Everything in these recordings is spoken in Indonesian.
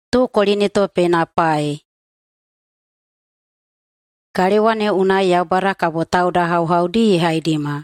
Tu Korinito penapai. Garewane una yaubara kabotau da hau di haidima.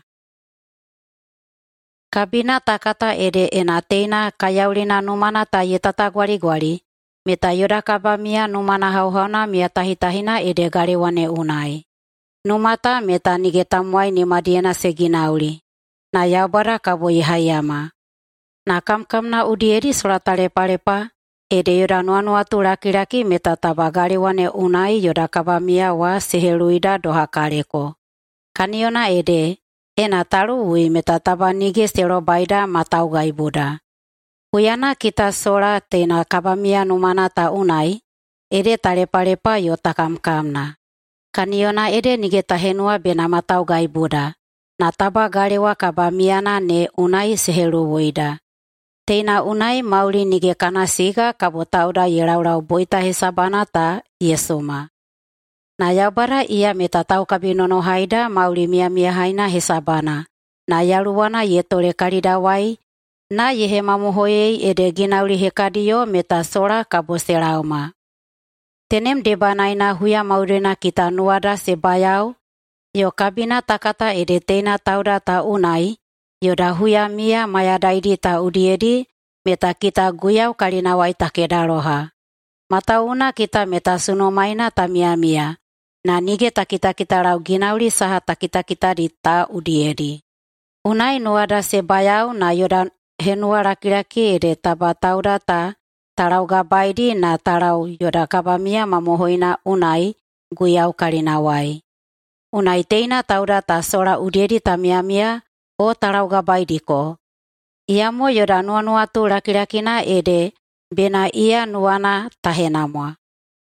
Kabina takata ede enateina kayaulina numana ta yetata gwari meta yoda kabamia numana hauhauna mia tahitahina ede garewane unai. Numata meta nigetamuai ni madiena seginauli. Na yaubara kabo ihayama. Na kamkamna udiedi suratale palepa ede yoda nuanuatu laki-laki meta taba garewane unai yoda kabamia wa seheluida doha kareko. Kaniona ede ena taru ui meta taba nige sero baida matau gaibuda. Huyana kita sola tena kabamia numana ta unai ede talepalepa yo takamkamna. Kaniona ede nige tahenua bena matau gaibuda. Na taba garewa kabamiana ne unai sehelu wuida. Teina unai mauli nige kana siga kabotauda yelaurau boita hesabana ta Yesuma. Na yaubara ia meta tau kabinono haida mauli mia haina hesabana. Na yaluwana yetole kalidawai na yehemamuhoyei ede ginauli hekadio meta sola kaboselauma. Tenem debanaina huya maurena kita nuada sebayau yo kabina takata ede teina tauda ta unai yoda huya mia mayadaidi ta udiedi meta kita guyau kalinawai takedaroha. Matauna kita meta sunomaina ta mia na nige kita rau ginauli saha kita di ta udiedi. Unai nuada sebayau na yoda henua laki-laki ede taba tauda ta tarau gabaidi na tarau yoda kabamia mamohoina unai guyau kalinawai. Unai teina tauda ta sola udiedi ta mia o tarau gabaidiko. Ia mo yoda nuanuatu laki-lakina ede bena ia nuana tahenamwa.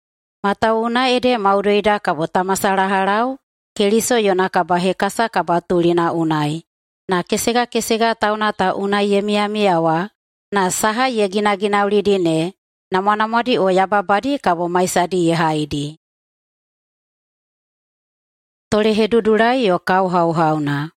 Matauna ede maureida kabota masalah harau keliso yona kabahekasa kabatulina unai. Na kesega tauna ta unai ye mia na saha ye gina ulidine na mwanamwadi o yababadi kabo maisadi ye haidi. Tole hedudulai yo kau hau-hauna.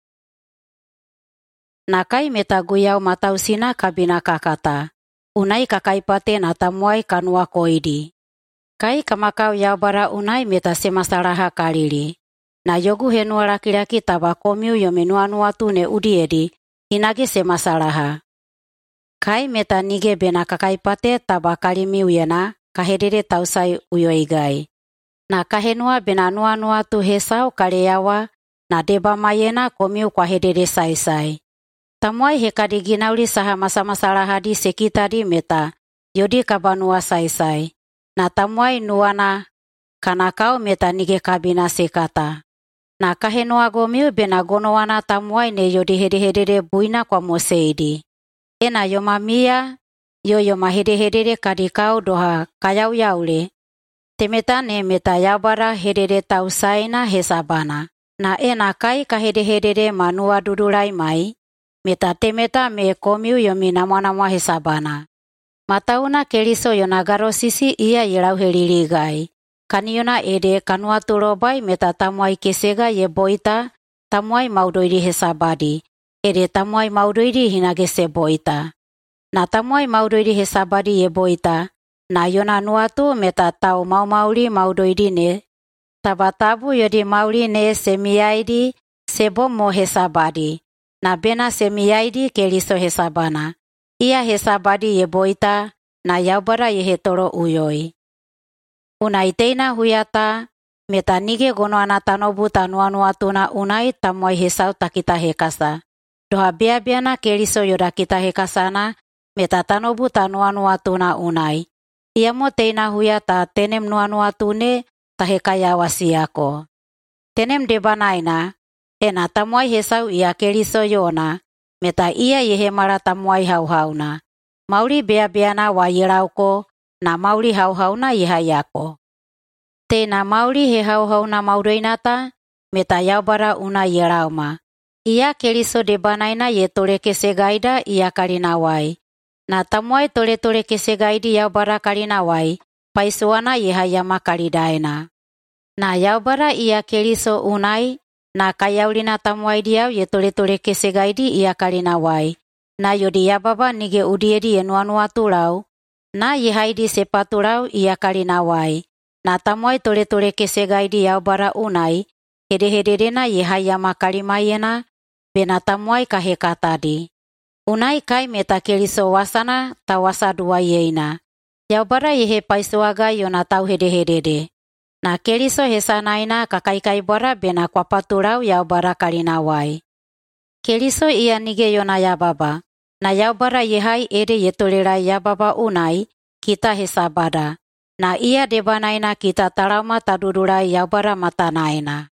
Nakai meta guyau matausina kabina kakata. Unai kakaipate na tamuai kanua koidi. Kai kamakau yaubara unai meta semasalaha kalili. Na yogu henua laki-laki taba komiu yo menuanuatu ne udiedi hinage semasalaha. Kai meta nige bena kakaipate taba kalimiu yena kahedede tausai uyoigai. Na kahenua bena nuanuatu hesau kaleyawa na deba mayena komiu kwa hedede sai. Tamuai hekadi ginauli saha masa-masalah di sekitadi meta yodi kabanua sai. Na tamuai nuana kanakau meta nige kabina sekata. Na kahenua gomiu bena gonoana tamuai ne yodi hede buina kwa moseidi. Ena yomamia yoma hede kadikau doha kayau yaule. Temeta ne meta yaubara hedede tausaina hesabana. Na ena kai kahede manua dudulai mai. Meta temeta me komiu yomi namwa hesabana. Matauna keliso yonagaro sisi ia yelau heliligai. Kaniona ede kanua tulobai meta tamuai kesega ye boita tamuai maudoidi hesabadi. Ede tamuai maudoidi hinagese boita. Na tamuai maudoidi hesabadi ye boita. Na yona nuatu meta tau mauli maudoidi ne. Tabatabu yodi mauli ne semiaidi sebomo hesabadi. Na bena semiaidi keliso hesabana. Ia hesabadi ye boita na yaubara ye hetoro uyoi. Unai teina huyata meta nige gonoana tanobu tanuanuatu na unai tamuai hesau takita hekasa. Doha bea keliso yoda kita hekasana meta tanobu tanuanuatu na unai. Ia mo teina huyata tenem nuanuatu ne tahekaya wasiako. Tenem debanaina ena tamuai hesau ia keliso yona meta ia yehemara tamuai hau-hauna. Mauli bea-beana wa yerauko na mauli hau-hauna yehayako. Tena mauli he hau-hauna maureinata meta yaubara una yerauma. Ia keliso debanaina ye tole kesegaida ia kalinawai. Na tamuai tole kesegaidi yaubara kalinawai paisuana yehayama kalidaena. Na yaubara ia keliso unai na kayaulina tamuai diau ye tole kesegaidi ia kalinawai. Na yodi yababa nige udiedi ye nuanuatu lau Na ye haidi sepaturau ia kalinawai. Na tamuai tole-tole kesegai di yaubara unai, hede-hededena ye hayama kalimayena, bena tamuai kaheka tadi. Unai kai meta Keliso wasana tawasa dua yeina. Yaubara ye paisuaga yona tau hede-hedede. Na Keliso hesanaina kakaikai bara bena kwapaturau yaubara kalinawai. Keliso ia nige yona yababa. Na yaubara ye hai ede ye tolerai yababa unai, kita hesabada. Na ia debanaina kita talama tadudurai yaubara matanaina.